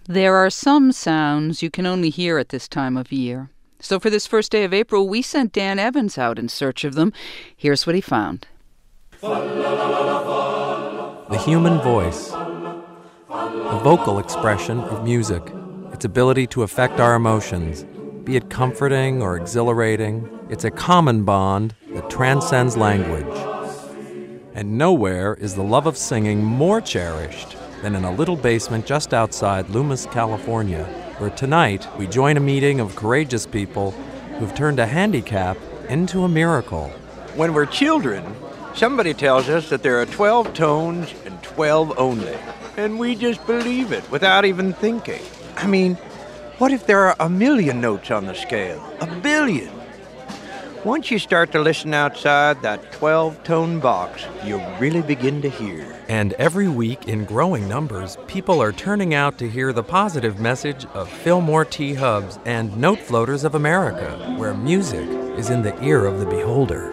There are some sounds you can only hear at this time of year. So for this first day of April, we sent Dan Evans out in search of them. Here's what he found. The human voice. The vocal expression of music. Its ability to affect our emotions. Be it comforting or exhilarating, it's a common bond that transcends language. And nowhere is the love of singing more cherished than in a little basement just outside Loomis, California, where tonight we join a meeting of courageous people who've turned a handicap into a miracle. When we're children, somebody tells us that there are 12 tones and 12 only, and we just believe it without even thinking. I mean, what if there are 1,000,000 notes on the scale? 1,000,000,000! Once you start to listen outside that 12-tone box, you really begin to hear. And every week, in growing numbers, people are turning out to hear the positive message of Fillmore T. Hubbs and Note Floaters of America, where music is in the ear of the beholder.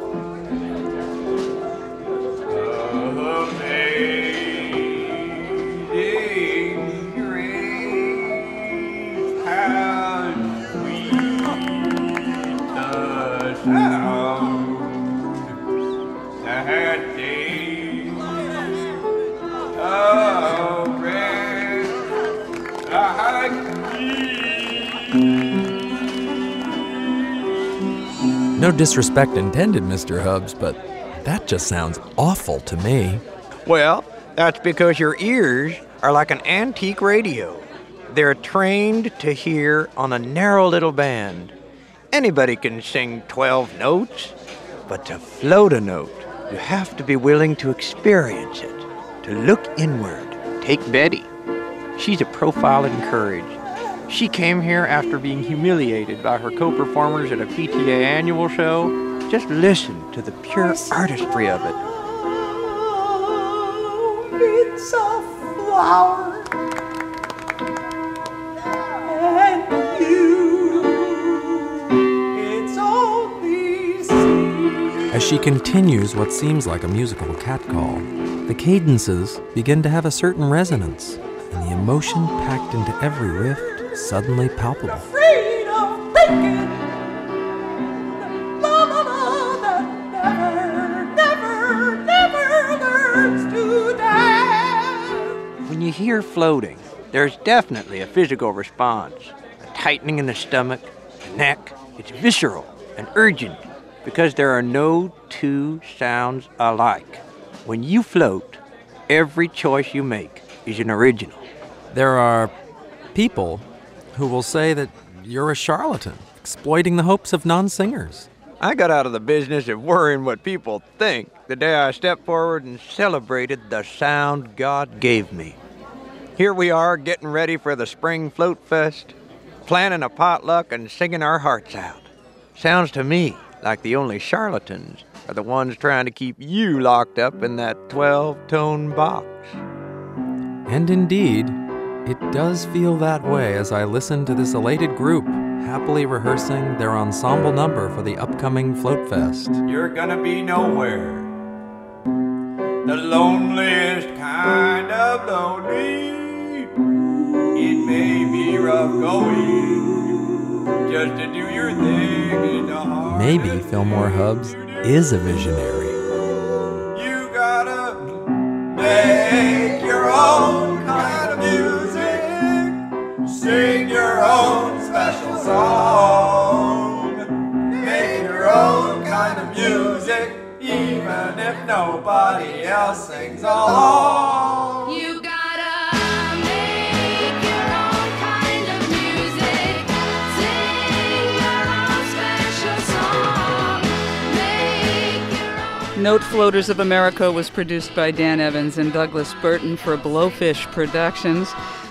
No disrespect intended, Mr. Hubbs, but that just sounds awful to me. Well, that's because your ears are like an antique radio. They're trained to hear on a narrow little band. Anybody can sing 12 notes, but to float a note, you have to be willing to experience it, to look inward. Take Betty. She's a profile in courage. She came here after being humiliated by her co-performers at a PTA annual show. Just listen to the pure artistry of it. Oh, it's a flower, and you, it's only seed. As she continues what seems like a musical catcall, the cadences begin to have a certain resonance, and the emotion packed into every riff suddenly palpable. Afraid of breaking the love that never learns to dance. When you hear floating, there's definitely a physical response. A tightening in the stomach, the neck. It's visceral and urgent because there are no two sounds alike. When you float, every choice you make is an original. There are people who will say that you're a charlatan, exploiting the hopes of non-singers. I got out of the business of worrying what people think the day I stepped forward and celebrated the sound God gave me. Here we are getting ready for the Spring Float Fest, planning a potluck and singing our hearts out. Sounds to me like the only charlatans are the ones trying to keep you locked up in that 12-tone box. And indeed, it does feel that way as I listen to this elated group happily rehearsing their ensemble number for the upcoming Float Fest. You're gonna be nowhere, the loneliest kind of lonely. It may be rough going, just to do your thing in the heart. Maybe Fillmore Hubbs is a visionary. You gotta make your own kind of music. Sing your own special song. Make your own kind of music, even if nobody else sings along. You gotta make your own kind of music. Sing your own special song. Make your own. Note Floaters of America was produced by Dan Evans and Douglas Burton for Blowfish Productions.